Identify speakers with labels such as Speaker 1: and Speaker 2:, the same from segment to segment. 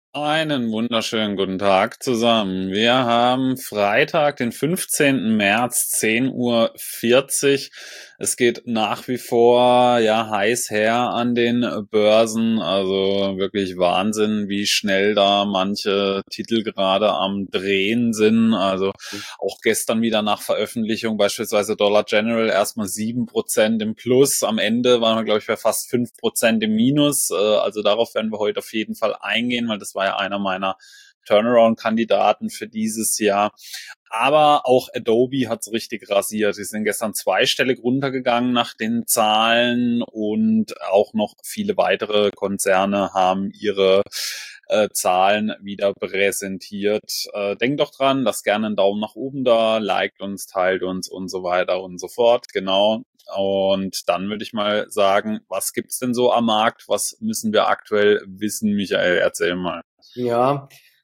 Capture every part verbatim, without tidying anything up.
Speaker 1: Einen wunderschönen guten Tag zusammen. Wir haben Freitag, den fünfzehnten März, zehn Uhr vierzig. Es geht nach wie vor ja heiß her an den Börsen. Also wirklich Wahnsinn, wie schnell da manche Titel gerade am Drehen sind. Also auch gestern wieder nach Veröffentlichung beispielsweise Dollar General erstmal sieben Prozent im Plus. Am Ende waren wir, glaube ich, bei fast fünf Prozent im Minus. Also darauf werden wir heute auf jeden Fall eingehen, weil das war ja einer meiner Turnaround-Kandidaten für dieses Jahr. Aber auch Adobe hat's richtig rasiert. Sie sind gestern zweistellig runtergegangen nach den Zahlen und auch noch viele weitere Konzerne haben ihre äh, Zahlen wieder präsentiert. Äh, denkt doch dran, lasst gerne einen Daumen nach oben da, liked uns, teilt uns und so weiter und so fort. Genau. Und dann würde ich mal sagen, was gibt's denn so am Markt? Was müssen wir aktuell wissen? Michael, erzähl mal.
Speaker 2: Ja,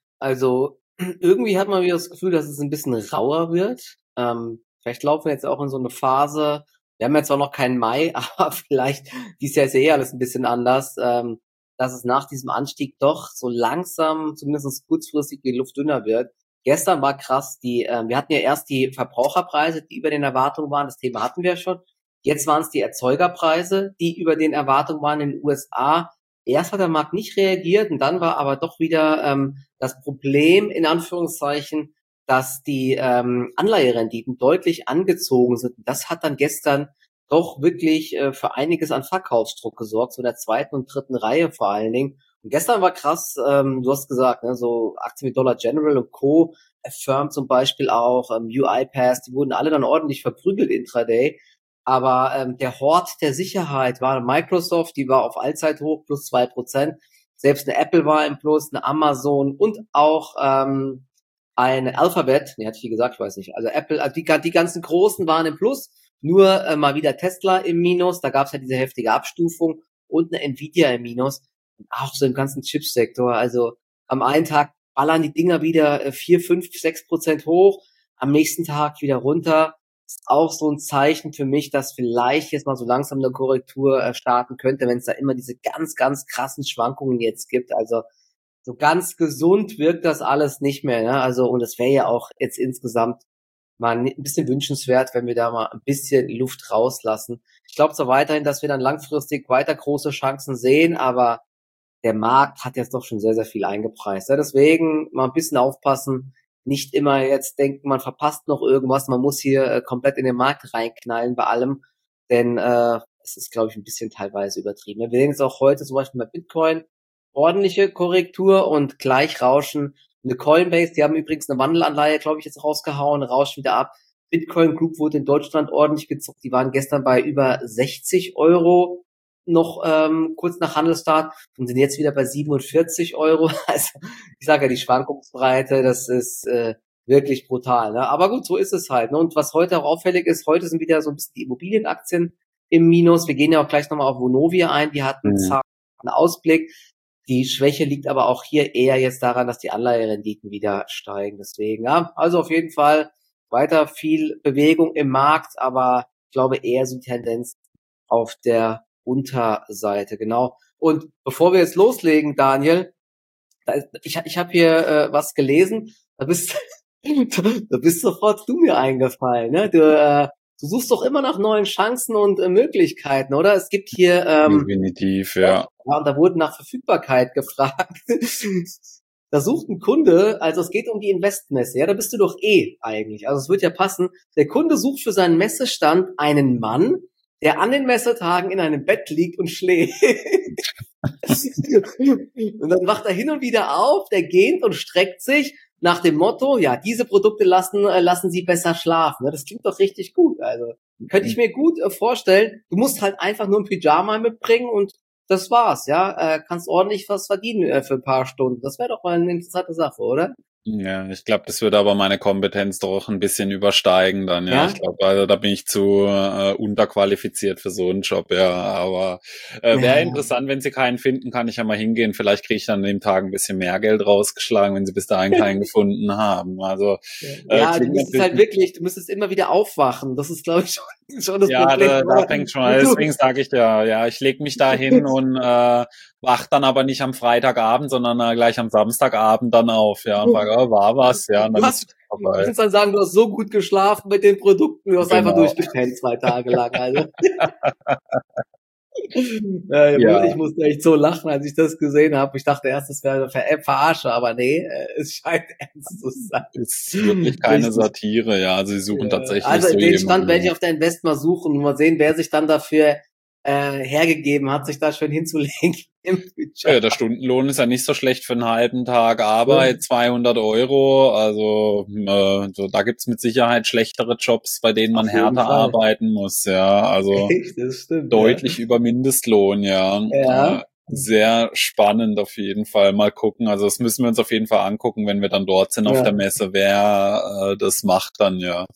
Speaker 2: also irgendwie hat man wieder das Gefühl, dass es ein bisschen rauer wird. Ähm, vielleicht laufen wir jetzt auch in so eine Phase. Wir haben jetzt auch noch keinen Mai, aber vielleicht, dieses Jahr ist ja eh alles ein bisschen anders, ähm, dass es nach diesem Anstieg doch so langsam, zumindest kurzfristig, die Luft dünner wird. Gestern war krass, die, ähm, wir hatten ja erst die Verbraucherpreise, die über den Erwartungen waren. Das Thema hatten wir ja schon. Jetzt waren es die Erzeugerpreise, die über den Erwartungen waren in den U S A. Erst hat der Markt nicht reagiert und dann war aber doch wieder ähm, das Problem, in Anführungszeichen, dass die ähm, Anleiherenditen deutlich angezogen sind. Das hat dann gestern doch wirklich äh, für einiges an Verkaufsdruck gesorgt, so in der zweiten und dritten Reihe vor allen Dingen. Und gestern war krass, ähm, du hast gesagt, ne, so Aktien wie Dollar General und Co., Affirm zum Beispiel auch, ähm, UiPath, die wurden alle dann ordentlich verprügelt intraday. Aber ähm, der Hort der Sicherheit war Microsoft, die war auf Allzeithoch plus zwei Prozent. Selbst eine Apple war im Plus, eine Amazon und auch ähm, eine Alphabet. Nee, hatte ich gesagt, ich weiß nicht. Also Apple, also die, die ganzen Großen waren im Plus. Nur äh, mal wieder Tesla im Minus. Da gab es ja diese heftige Abstufung und eine Nvidia im Minus. Und auch so im ganzen Chipsektor. Also am einen Tag ballern die Dinger wieder äh, vier, fünf, sechs Prozent hoch. Am nächsten Tag wieder runter. Ist auch so ein Zeichen für mich, dass vielleicht jetzt mal so langsam eine Korrektur äh, starten könnte, wenn es da immer diese ganz, ganz krassen Schwankungen jetzt gibt. Also so ganz gesund wirkt das alles nicht mehr. Ne? Also und es wäre ja auch jetzt insgesamt mal ein bisschen wünschenswert, wenn wir da mal ein bisschen Luft rauslassen. Ich glaube zwar weiterhin, dass wir dann langfristig weiter große Chancen sehen, aber der Markt hat jetzt doch schon sehr, sehr viel eingepreist. Ja, deswegen mal ein bisschen aufpassen. Nicht immer jetzt denken, man verpasst noch irgendwas. Man muss hier äh, komplett in den Markt reinknallen bei allem. Denn äh, es ist, glaube ich, ein bisschen teilweise übertrieben. Wir sehen jetzt auch heute zum Beispiel bei Bitcoin ordentliche Korrektur und gleich rauschen. Eine Coinbase, die haben übrigens eine Wandelanleihe, glaube ich, jetzt rausgehauen, rauscht wieder ab. Bitcoin Group wurde in Deutschland ordentlich gezockt. Die waren gestern bei über sechzig Euro noch ähm, kurz nach Handelsstart und sind jetzt wieder bei siebenundvierzig Euro. Also ich sage ja, die Schwankungsbreite, das ist äh, wirklich brutal. Ne? Aber gut, so ist es halt. Ne? Und was heute auch auffällig ist, heute sind wieder so ein bisschen die Immobilienaktien im Minus. Wir gehen ja auch gleich nochmal auf Vonovia ein. Die hatten
Speaker 1: Mhm.
Speaker 2: einen Ausblick. Die Schwäche liegt aber auch hier eher jetzt daran, dass die Anleiherenditen wieder steigen. Deswegen, ja, also auf jeden Fall weiter viel Bewegung im Markt, aber ich glaube eher so die Tendenz auf der Unterseite, genau. Und bevor wir jetzt loslegen, Daniel, da ist, ich, ich habe hier äh, was gelesen, da bist, da bist sofort du mir eingefallen, ne? Du, äh, du suchst doch immer nach neuen Chancen und äh, Möglichkeiten, oder? Es gibt hier, ähm,
Speaker 1: Definitiv,
Speaker 2: ja,
Speaker 1: ja.
Speaker 2: und da wurde nach Verfügbarkeit gefragt. Da sucht ein Kunde, also es geht um die Investmesse, ja, da bist du doch eh eigentlich. Also es wird ja passen. Der Kunde sucht für seinen Messestand einen Mann, der an den Messetagen in einem Bett liegt und schläft. Und dann wacht er hin und wieder auf, der gähnt und streckt sich nach dem Motto, ja, diese Produkte lassen äh, lassen Sie besser schlafen. Das klingt doch richtig gut. Also könnte ich mir gut äh, vorstellen. Du musst halt einfach nur ein Pyjama mitbringen und das war's, ja. Äh, kannst ordentlich was verdienen äh, für ein paar Stunden. Das wäre doch mal eine interessante Sache, oder?
Speaker 1: Ja, ich glaube, das würde aber meine Kompetenz doch ein bisschen übersteigen dann, ja. Ich
Speaker 2: Ja?
Speaker 1: glaube, also da bin ich zu äh, unterqualifiziert für so einen Job, ja. Aber äh, wäre
Speaker 2: Ja,
Speaker 1: interessant, wenn Sie keinen finden, kann ich ja mal hingehen. Vielleicht kriege ich dann an dem Tag ein bisschen mehr Geld rausgeschlagen, wenn Sie bis dahin keinen gefunden haben. Also äh,
Speaker 2: ja, du
Speaker 1: klingt
Speaker 2: müsstest
Speaker 1: natürlich.
Speaker 2: halt wirklich, du müsstest immer wieder aufwachen. Das ist, glaube ich, schon, schon das
Speaker 1: Ja,
Speaker 2: Problem.
Speaker 1: da, da fängt schon an.
Speaker 2: Du,
Speaker 1: Deswegen sage ich ja, ja, ich lege mich da hin und äh, wach dann aber nicht am Freitagabend, sondern äh, gleich am Samstagabend dann auf, ja, und frage, oh, war was, ja, und
Speaker 2: du
Speaker 1: dann ist
Speaker 2: hast,
Speaker 1: es
Speaker 2: ich
Speaker 1: vorbei.
Speaker 2: muss dann sagen, du hast so gut geschlafen mit den Produkten, du hast einfach
Speaker 1: Genau.
Speaker 2: durchgepennt zwei Tage lang. Also, ja, ich, muss,
Speaker 1: Ja,
Speaker 2: ich musste echt so lachen, als ich das gesehen habe. Ich dachte erst, es wäre eine Ver Verarsche, aber nee, äh, es scheint ernst zu
Speaker 1: ist wirklich
Speaker 2: sein.
Speaker 1: keine
Speaker 2: Richtig.
Speaker 1: Satire, ja. Also sie suchen
Speaker 2: Ja.
Speaker 1: tatsächlich
Speaker 2: Also
Speaker 1: so
Speaker 2: den Stand werde ich
Speaker 1: jemanden.
Speaker 2: auf der Invest mal suchen und mal sehen, wer sich dann dafür äh, hergegeben hat, sich da schön hinzulegen im
Speaker 1: Ja,
Speaker 2: Budget.
Speaker 1: der Stundenlohn ist ja nicht so schlecht für einen halben Tag
Speaker 2: Ja,
Speaker 1: Arbeit, zweihundert Euro. Also äh, so, da gibt's mit Sicherheit schlechtere Jobs, bei denen man
Speaker 2: auf jeden
Speaker 1: härter
Speaker 2: Fall.
Speaker 1: arbeiten muss, ja. Also
Speaker 2: Echt, das stimmt, ja.
Speaker 1: deutlich über Mindestlohn, ja. Äh,
Speaker 2: Ja,
Speaker 1: sehr spannend auf jeden Fall. Mal gucken. Also das müssen wir uns auf jeden Fall angucken, wenn wir dann dort sind auf der
Speaker 2: ja.
Speaker 1: Messe, wer äh, das macht dann, ja.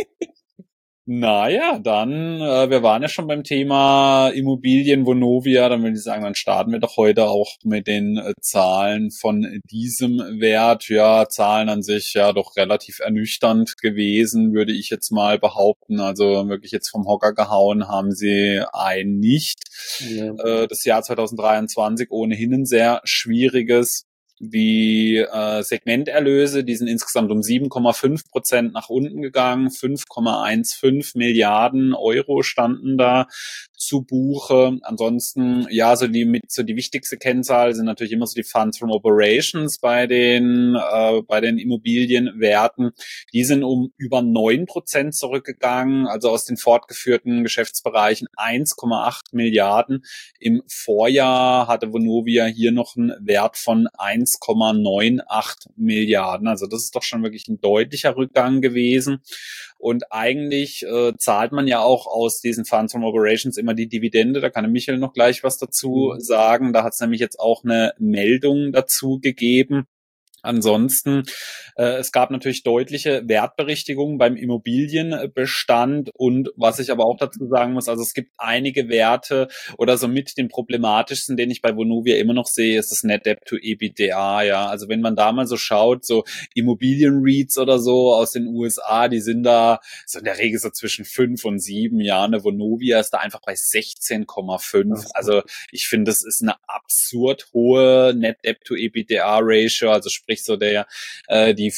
Speaker 1: Na ja, dann, äh, wir waren ja schon beim Thema Immobilien, Vonovia, dann würde ich sagen, dann starten wir doch heute auch mit den äh, Zahlen von diesem Wert. Ja, Zahlen an sich ja doch relativ ernüchternd gewesen, würde ich jetzt mal behaupten. Also wirklich jetzt vom Hocker gehauen haben sie ein nicht.
Speaker 2: Ja.
Speaker 1: Äh, das Jahr zwanzig dreiundzwanzig ohnehin ein sehr schwieriges. Die äh, Segmenterlöse, die sind insgesamt um sieben Komma fünf Prozent nach unten gegangen. fünf Komma fünfzehn Milliarden Euro standen da zu Buche. Ansonsten, ja, so die mit so die wichtigste Kennzahl sind natürlich immer so die Funds from Operations bei den äh, bei den Immobilienwerten. Die sind um über neun Prozent zurückgegangen, also aus den fortgeführten Geschäftsbereichen eins Komma acht Milliarden. Im Vorjahr hatte Vonovia hier noch einen Wert von eins Komma achtundneunzig Milliarden. Also das ist doch schon wirklich ein deutlicher Rückgang gewesen. Und eigentlich äh, zahlt man ja auch aus diesen Funds from Operations immer die Dividende. Da kann der Michael noch gleich was dazu
Speaker 2: Mhm.
Speaker 1: sagen. Da hat es nämlich jetzt auch eine Meldung dazu gegeben. Ansonsten, äh, es gab natürlich deutliche Wertberichtigungen beim Immobilienbestand und was ich aber auch dazu sagen muss, also es gibt einige Werte oder so mit den problematischsten, den ich bei Vonovia immer noch sehe, ist das Net Debt to EBITDA, ja. Also wenn man da mal so schaut, so Immobilien-REITs oder so aus den U S A, die sind da so in der Regel so zwischen fünf und sieben Jahren. Eine Vonovia ist da einfach bei sechzehn Komma fünf. Also ich finde, das ist eine absurd hohe Net Debt to EBITDA Ratio, also sprich so der äh, die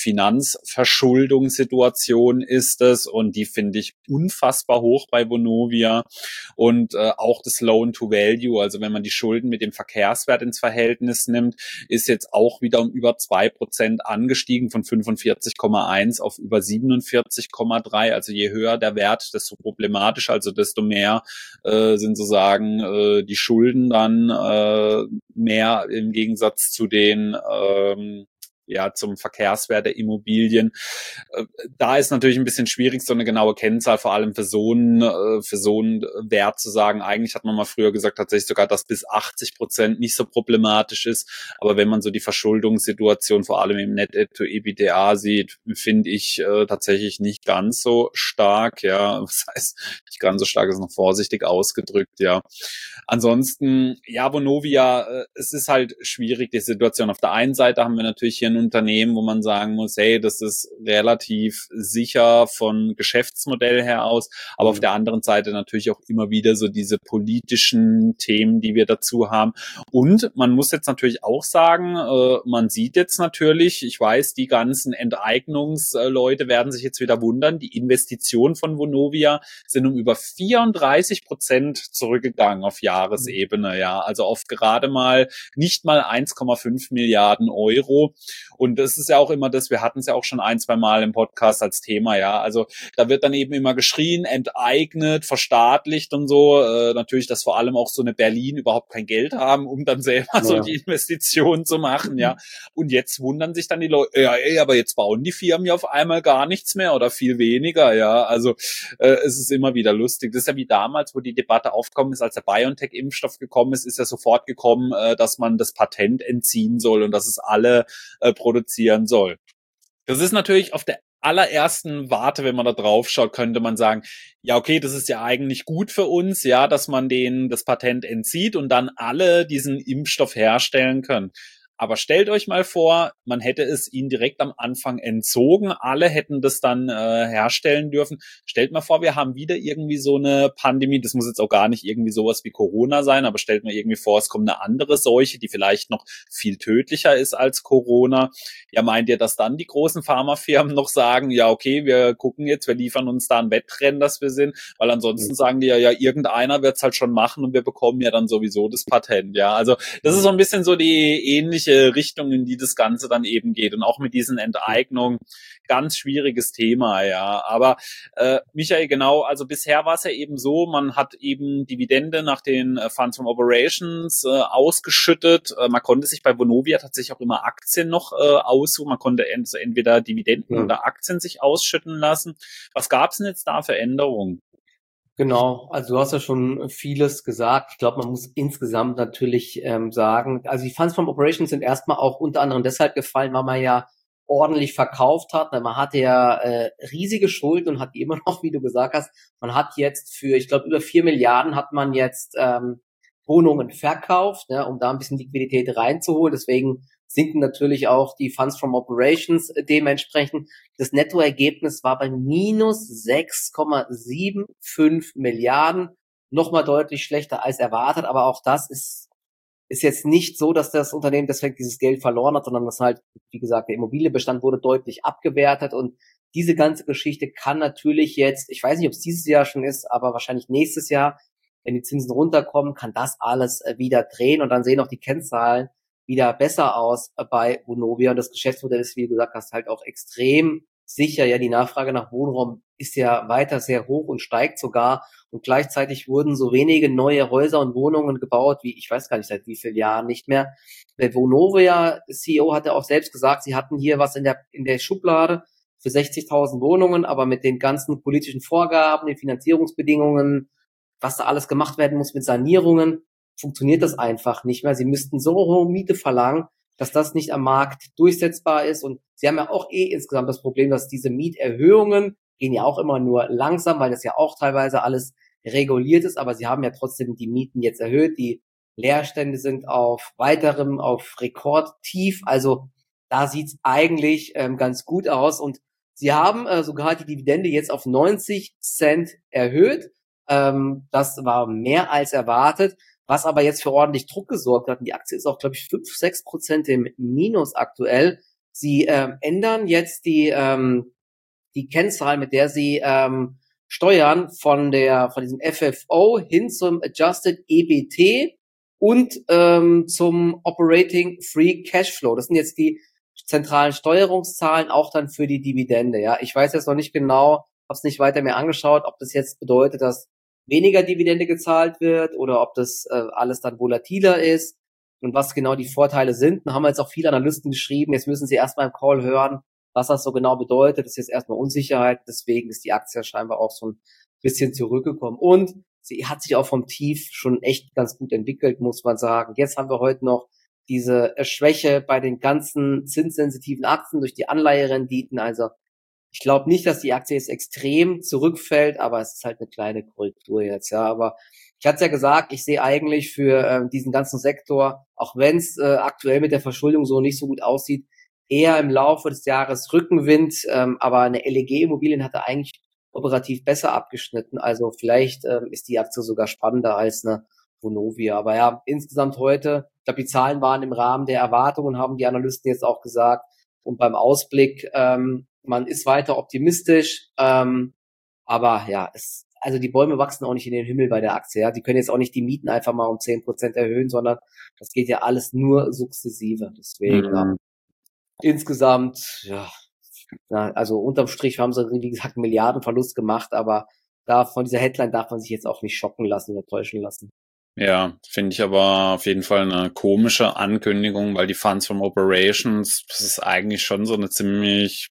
Speaker 1: Finanzverschuldungssituation ist es und die finde ich unfassbar hoch bei Vonovia und äh, auch das Loan to Value, also wenn man die Schulden mit dem Verkehrswert ins Verhältnis nimmt, ist jetzt auch wieder um über zwei Prozent angestiegen von fünfundvierzig Komma eins auf über siebenundvierzig Komma drei, also je höher der Wert, desto problematischer, also desto mehr äh, sind sozusagen äh, die Schulden dann äh, mehr im Gegensatz zu den ähm, ja, zum Verkehrswert der Immobilien. Äh, Da ist natürlich ein bisschen schwierig, so eine genaue Kennzahl, vor allem für so einen, äh, für so einen Wert zu sagen. Eigentlich hat man mal früher gesagt, tatsächlich sogar, dass bis achtzig Prozent nicht so problematisch ist. Aber wenn man so die Verschuldungssituation vor allem im Net Debt to EBITDA sieht, finde ich äh, tatsächlich nicht ganz so stark. Ja, das heißt, nicht ganz so stark ist noch vorsichtig ausgedrückt. Ja, ansonsten, ja, Vonovia, äh, es ist halt schwierig, die Situation. Auf der einen Seite haben wir natürlich hier ein Unternehmen, wo man sagen muss, hey, das ist relativ sicher von Geschäftsmodell her aus, aber auf
Speaker 2: Mhm.
Speaker 1: der anderen Seite natürlich auch immer wieder so diese politischen Themen, die wir dazu haben. Und man muss jetzt natürlich auch sagen, äh, man sieht jetzt natürlich, ich weiß, die ganzen Enteignungsleute werden sich jetzt wieder wundern, die Investitionen von Vonovia sind um über vierunddreißig Prozent zurückgegangen auf Jahresebene, ja, also auf gerade mal nicht mal eins Komma fünf Milliarden Euro. Und das ist ja auch immer das, wir hatten es ja auch schon ein, zwei Mal im Podcast als Thema, ja. Also da wird dann eben immer geschrien, enteignet, verstaatlicht und so. Äh, natürlich, dass vor allem auch so eine Berlin überhaupt kein Geld haben, um dann selber so
Speaker 2: Ja.
Speaker 1: die Investitionen zu machen, ja. Und jetzt wundern sich dann die Leute, ja, ey, aber jetzt bauen die Firmen ja auf einmal gar nichts mehr oder viel weniger, ja. Also äh, es ist immer wieder lustig. Das ist ja wie damals, wo die Debatte aufgekommen ist, als der BioNTech-Impfstoff gekommen ist, ist ja sofort gekommen, äh, dass man das Patent entziehen soll und dass es alle äh, produzieren soll. Das ist natürlich auf der allerersten Warte, wenn man da drauf schaut, könnte man sagen, ja, okay, das ist ja eigentlich gut für uns, ja, dass man denen das Patent entzieht und dann alle diesen Impfstoff herstellen können. Aber stellt euch mal vor, man hätte es ihnen direkt am Anfang entzogen, alle hätten das dann äh, herstellen dürfen. Stellt mal vor, wir haben wieder irgendwie so eine Pandemie, das muss jetzt auch gar nicht irgendwie sowas wie Corona sein, aber stellt mal irgendwie vor, es kommt eine andere Seuche, die vielleicht noch viel tödlicher ist als Corona. Ja, meint ihr, dass dann die großen Pharmafirmen noch sagen, ja, okay, wir gucken jetzt, wir liefern uns da ein Wettrennen, dass wir sind, weil ansonsten sagen die ja, ja, irgendeiner wird's halt schon machen und wir bekommen ja dann sowieso das Patent, ja. Also das ist so ein bisschen so die ähnliche Richtung, in die das Ganze dann eben geht. Und auch mit diesen Enteignungen, ganz schwieriges Thema, ja. Aber äh, Michael, genau, also bisher war es ja eben so, man hat eben Dividende nach den äh, Funds from Operations äh, ausgeschüttet. Äh, man konnte sich bei Vonovia tatsächlich auch immer Aktien noch äh, aussuchen. Man konnte ent entweder Dividenden
Speaker 2: Ja.
Speaker 1: oder Aktien sich ausschütten lassen. Was gab es denn jetzt da für Änderungen?
Speaker 2: Genau, also du hast ja schon vieles gesagt. Ich glaube, man muss insgesamt natürlich ähm, sagen, also die Funds from Operations sind erstmal auch unter anderem deshalb gefallen, weil man ja ordentlich verkauft hat. Man hatte ja äh, riesige Schulden und hat die immer noch, wie du gesagt hast. Man hat jetzt für, ich glaube, über vier Milliarden hat man jetzt ähm, Wohnungen verkauft, ne, um da ein bisschen Liquidität reinzuholen. Deswegen sinken natürlich auch die Funds from Operations äh, dementsprechend. Das Nettoergebnis war bei minus sechs Komma fünfundsiebzig Milliarden, nochmal deutlich schlechter als erwartet, aber auch das ist ist jetzt nicht so, dass das Unternehmen deswegen dieses Geld verloren hat, sondern dass halt, wie gesagt, der Immobilienbestand wurde deutlich abgewertet und diese ganze Geschichte kann natürlich jetzt, ich weiß nicht, ob es dieses Jahr schon ist, aber wahrscheinlich nächstes Jahr, wenn die Zinsen runterkommen, kann das alles äh, wieder drehen und dann sehen auch die Kennzahlen wieder besser aus äh, bei Vonovia und das Geschäftsmodell ist, wie du gesagt hast, halt auch extrem sicher. Ja, die Nachfrage nach Wohnraum ist ja weiter sehr hoch und steigt sogar und gleichzeitig wurden so wenige neue Häuser und Wohnungen gebaut, wie ich weiß gar nicht seit wie vielen Jahren nicht mehr. Der Vonovia C E O hatte auch selbst gesagt, sie hatten hier was in der in der Schublade für sechzigtausend Wohnungen, aber mit den ganzen politischen Vorgaben, den Finanzierungsbedingungen, was da alles gemacht werden muss mit Sanierungen, funktioniert das einfach nicht mehr. Sie müssten so hohe Miete verlangen, dass das nicht am Markt durchsetzbar ist. Und sie haben ja auch eh insgesamt das Problem, dass diese Mieterhöhungen gehen ja auch immer nur langsam, weil das ja auch teilweise alles reguliert ist. Aber sie haben ja trotzdem die Mieten jetzt erhöht. Die Leerstände sind auf weiterem, auf Rekordtief. Also da sieht's eigentlich ähm, ganz gut aus. Und sie haben äh, sogar die Dividende jetzt auf neunzig Cent erhöht. Ähm, das war mehr als erwartet. Was aber jetzt für ordentlich Druck gesorgt hat, und die Aktie ist auch, glaube ich, fünf, sechs Prozent im Minus aktuell. Sie ähm, ändern jetzt die ähm, die Kennzahl, mit der sie ähm, steuern, von der von diesem F F O hin zum Adjusted E B T und ähm, zum Operating Free Cashflow. Das sind jetzt die zentralen Steuerungszahlen, auch dann für die Dividende. Ja, ich weiß jetzt noch nicht genau, habe es nicht weiter mehr angeschaut, ob das jetzt bedeutet, dass weniger Dividende gezahlt wird oder ob das äh, alles dann volatiler ist und was genau die Vorteile sind. Da haben wir jetzt auch viele Analysten geschrieben, jetzt müssen sie erstmal im Call hören, was das so genau bedeutet. Das ist jetzt erstmal Unsicherheit, deswegen ist die Aktie scheinbar auch so ein bisschen zurückgekommen. Und sie hat sich auch vom Tief schon echt ganz gut entwickelt, muss man sagen. Jetzt haben wir heute noch diese Schwäche bei den ganzen zinssensitiven Aktien durch die Anleiherenditen, also ich glaube nicht, dass die Aktie jetzt extrem zurückfällt, aber es ist halt eine kleine Korrektur jetzt, ja. Aber ich hatte es ja gesagt, ich sehe eigentlich für äh, diesen ganzen Sektor, auch wenn es äh, aktuell mit der Verschuldung so nicht so gut aussieht, eher im Laufe des Jahres Rückenwind. Ähm, aber eine L E G-Immobilien hatte eigentlich operativ besser abgeschnitten. Also vielleicht ähm, ist die Aktie sogar spannender als eine Vonovia. Aber ja, insgesamt heute, ich glaube, die Zahlen waren im Rahmen der Erwartungen, haben die Analysten jetzt auch gesagt. Und beim Ausblick, ähm, man ist weiter optimistisch, ähm, aber ja, es, also die Bäume wachsen auch nicht in den Himmel bei der Aktie. Ja, die können jetzt auch nicht die Mieten einfach mal um zehn Prozent erhöhen, sondern das geht ja alles nur sukzessive. Deswegen
Speaker 1: Mhm.
Speaker 2: ja, insgesamt, ja, ja, also unterm Strich haben sie, wie gesagt, einen Milliardenverlust gemacht, aber da von dieser Headline darf man sich jetzt auch nicht schocken lassen oder täuschen lassen.
Speaker 1: Ja, finde ich aber auf jeden Fall eine komische Ankündigung, weil die Funds from Operations, das ist eigentlich schon so eine ziemlich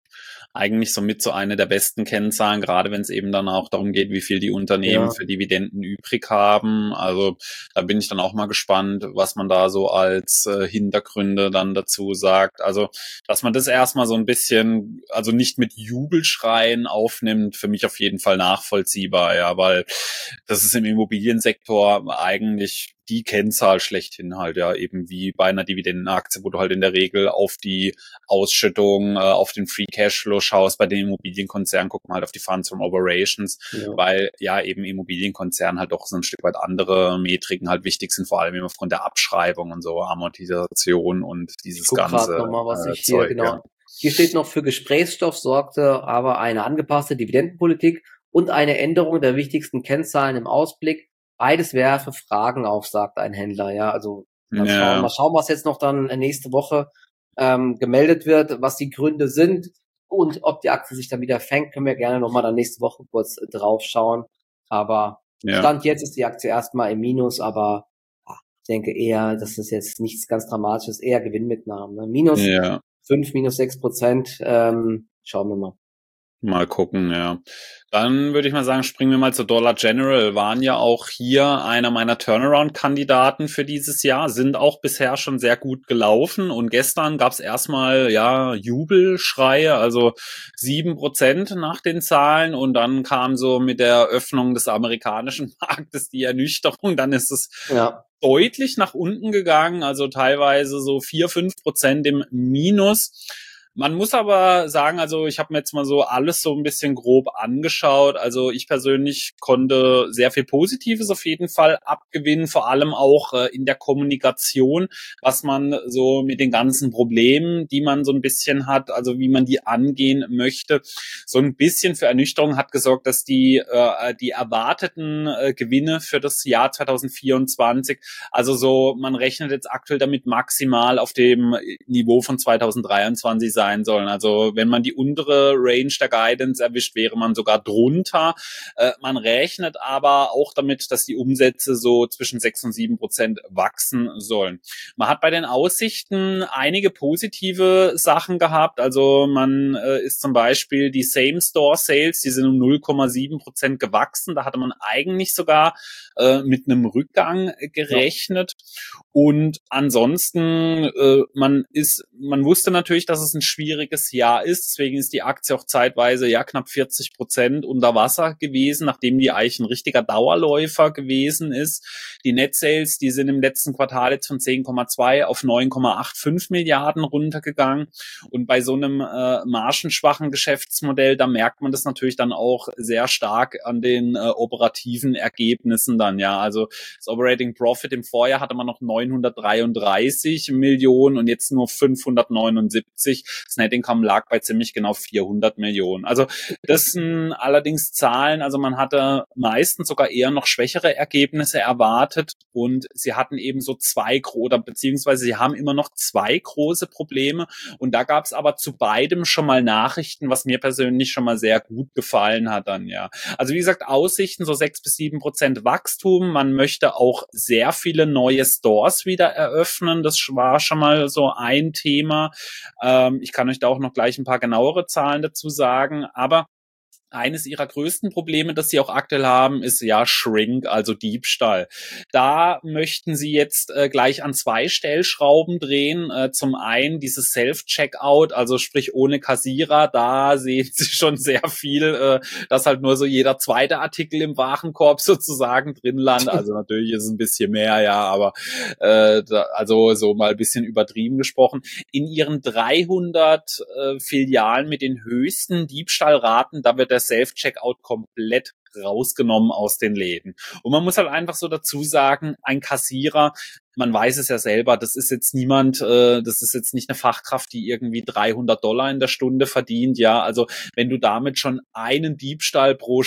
Speaker 1: eigentlich somit so eine der besten Kennzahlen, gerade wenn es eben dann auch darum geht, wie viel die Unternehmen
Speaker 2: Ja.
Speaker 1: für Dividenden übrig haben. Also da bin ich dann auch mal gespannt, was man da so als äh, Hintergründe dann dazu sagt. Also, dass man das erstmal so ein bisschen, also nicht mit Jubelschreien aufnimmt, für mich auf jeden Fall nachvollziehbar, ja, weil das ist im Immobiliensektor eigentlich die Kennzahl schlechthin halt, ja, eben wie bei einer Dividendenaktie, wo du halt in der Regel auf die Ausschüttung, äh, auf den Free Cashflow schaust. Bei den Immobilienkonzernen guckt man halt auf die Funds from Operations,
Speaker 2: Ja.
Speaker 1: weil ja eben Immobilienkonzernen halt doch so ein Stück weit andere Metriken halt wichtig sind, vor allem eben aufgrund der Abschreibung und so, Amortisation und dieses
Speaker 2: Ich guck
Speaker 1: ganze
Speaker 2: gerade nochmal, was
Speaker 1: äh,
Speaker 2: ich hier,
Speaker 1: Zeug,
Speaker 2: genau.
Speaker 1: ja.
Speaker 2: Hier steht noch, für Gesprächsstoff sorgte aber eine angepasste Dividendenpolitik und eine Änderung der wichtigsten Kennzahlen im Ausblick. Beides werfe Fragen auf, sagt ein Händler. Ja, also mal
Speaker 1: Ja.
Speaker 2: schauen, mal schauen, was jetzt noch dann nächste Woche ähm, gemeldet wird, was die Gründe sind und ob die Aktie sich dann wieder fängt, können wir gerne nochmal dann nächste Woche kurz drauf schauen. Aber
Speaker 1: Ja.
Speaker 2: Stand jetzt ist die Aktie erstmal im Minus, aber ah, ich denke eher, das ist jetzt nichts ganz Dramatisches, eher Gewinnmitnahmen. Ne? Minus
Speaker 1: Ja.
Speaker 2: fünf, minus sechs Prozent, ähm, schauen wir mal.
Speaker 1: Mal gucken, ja. Dann würde ich mal sagen, springen wir mal zu Dollar General. Waren ja auch hier einer meiner Turnaround-Kandidaten für dieses Jahr, sind auch bisher schon sehr gut gelaufen. Und gestern gab es erstmal ja Jubelschreie, also sieben Prozent nach den Zahlen. Und dann kam so mit der Öffnung des amerikanischen Marktes die Ernüchterung. Dann ist es
Speaker 2: Ja.
Speaker 1: deutlich nach unten gegangen, also teilweise so vier, fünf Prozent im Minus. Man muss aber sagen, also ich habe mir jetzt mal so alles so ein bisschen grob angeschaut. Also ich persönlich konnte sehr viel Positives auf jeden Fall abgewinnen, vor allem auch äh, in der Kommunikation, was man so mit den ganzen Problemen, die man so ein bisschen hat, also wie man die angehen möchte, so ein bisschen für Ernüchterung hat gesorgt, dass die äh, die erwarteten äh, Gewinne für das Jahr zwanzig vierundzwanzig, also so, man rechnet jetzt aktuell damit maximal auf dem Niveau von zwanzig dreiundzwanzig sein sollen. Also wenn man die untere Range der Guidance erwischt, wäre man sogar drunter. Äh, man rechnet aber auch damit, dass die Umsätze so zwischen sechs und sieben Prozent wachsen sollen. Man hat bei den Aussichten einige positive Sachen gehabt. Also man äh, ist zum Beispiel die Same-Store-Sales, die sind um null Komma sieben Prozent gewachsen. Da hatte man eigentlich sogar äh, mit einem Rückgang gerechnet. Ja. Und ansonsten, äh, man ist, man wusste natürlich, dass es ein schwieriges Jahr ist. Deswegen ist die Aktie auch zeitweise ja knapp vierzig Prozent unter Wasser gewesen, nachdem die eigentlich ein richtiger Dauerläufer gewesen ist. Die Net Sales, die sind im letzten Quartal jetzt von zehn Komma zwei auf neun Komma fünfundachtzig Milliarden runtergegangen. Und bei so einem äh, margenschwachen Geschäftsmodell, da merkt man das natürlich dann auch sehr stark an den äh, operativen Ergebnissen dann, ja. Also das Operating Profit im Vorjahr hatte man noch neunhundertdreiunddreißig Millionen und jetzt nur fünfhundertneunundsiebzig. Das Net Income lag bei ziemlich genau vierhundert Millionen. Also das sind allerdings Zahlen, also man hatte meistens sogar eher noch schwächere Ergebnisse erwartet und sie hatten eben so zwei oder beziehungsweise sie haben immer noch zwei große Probleme und da gab es aber zu beidem schon mal Nachrichten, was mir persönlich schon mal sehr gut gefallen hat dann, ja. Also wie gesagt, Aussichten so sechs bis sieben Prozent Wachstum. Man möchte auch sehr viele neue Stores wieder eröffnen. Das war schon mal so ein Thema. Ähm, ich kann euch da auch noch gleich ein paar genauere Zahlen dazu sagen, aber eines ihrer größten Probleme, das sie auch aktuell haben, ist ja Shrink, also Diebstahl. Da möchten sie jetzt äh, gleich an zwei Stellschrauben drehen. Äh, zum einen dieses Self-Checkout, also sprich ohne Kassierer. Da sehen sie schon sehr viel, äh, dass halt nur so jeder zweite Artikel im Warenkorb sozusagen drin landet. Also natürlich ist es ein bisschen mehr, ja, aber äh, da, also so mal ein bisschen übertrieben gesprochen. In ihren dreihundert äh, Filialen mit den höchsten Diebstahlraten, da wird der Self-Checkout komplett rausgenommen aus den Läden. Und man muss halt einfach so dazu sagen, ein Kassierer, man weiß es ja selber, das ist jetzt niemand, äh, das ist jetzt nicht eine Fachkraft, die irgendwie dreihundert Dollar in der Stunde verdient, ja, also wenn du damit schon einen Diebstahl pro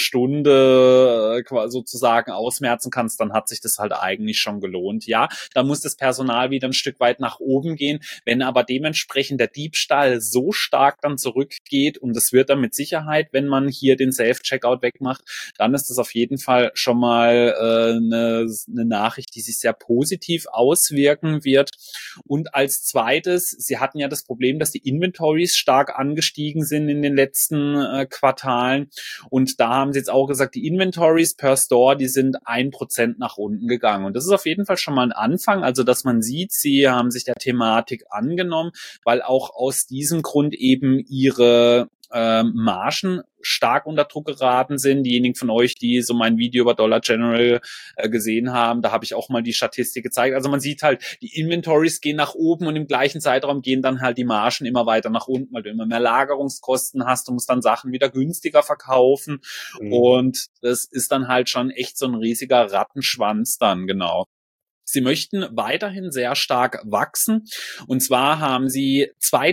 Speaker 1: Stunde äh, sozusagen ausmerzen kannst, dann hat sich das halt eigentlich schon gelohnt, ja, da muss das Personal wieder ein Stück weit nach oben gehen, wenn aber dementsprechend der Diebstahl so stark dann zurückgeht und das wird dann mit Sicherheit, wenn man hier den Self-Checkout wegmacht, dann ist das auf jeden Fall schon mal äh, eine, eine Nachricht, die sich sehr positiv auswirken wird. Und als zweites, sie hatten ja das Problem, dass die Inventories stark angestiegen sind in den letzten äh, Quartalen. Und da haben sie jetzt auch gesagt, die Inventories per Store, die sind ein Prozent nach unten gegangen. Und das ist auf jeden Fall schon mal ein Anfang, also dass man sieht, sie haben sich der Thematik angenommen, weil auch aus diesem Grund eben ihre ähm, Margen stark unter Druck geraten sind. Diejenigen von euch, die so mein Video über Dollar General äh, gesehen haben, da habe ich auch mal die Statistik gezeigt. Also man sieht halt, die Inventories gehen nach oben und im gleichen Zeitraum gehen dann halt die Margen immer weiter nach unten, weil du immer mehr Lagerungskosten hast. Du musst dann Sachen wieder günstiger verkaufen. Mhm. Und das ist dann halt schon echt so ein riesiger Rattenschwanz dann, genau. Sie möchten weiterhin sehr stark wachsen. Und zwar haben sie